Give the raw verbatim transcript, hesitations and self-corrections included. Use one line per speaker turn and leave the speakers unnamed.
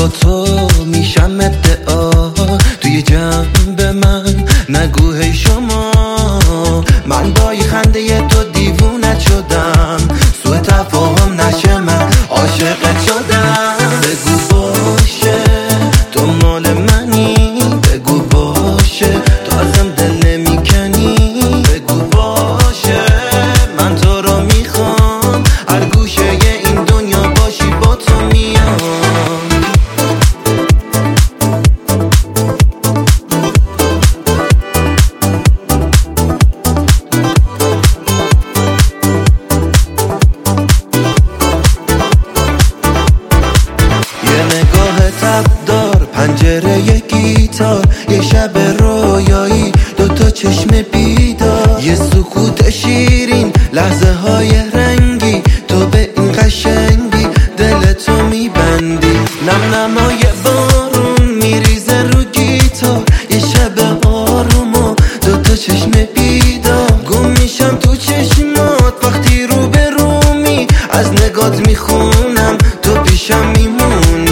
با تو میشم ادعا توی جنب من نگو هی شما. من با یه خنده تو دیوونت شدم، سوء تفاهم نشه من عاشقت شدم. بگو باشه تو مال منی، بگو باشه تو ازم دل نمیکنی. بگو باشه من تو رو میخوام، هر گوشه این دنیا باشی با تو میام. دار پنجره یه گیتار، یه شب رویایی دوتا چشم بیدار، یه سکوت شیرین لحظه های رنگی. تو به این قشنگی دلتو میبندی. نم نمای بارون میریزه رو گیتار، یه شب آروم و دوتا چشم بیدار. گم میشم تو چشمات وقتی رو به رومی، از نگات میخونم تو پیشم میمونی.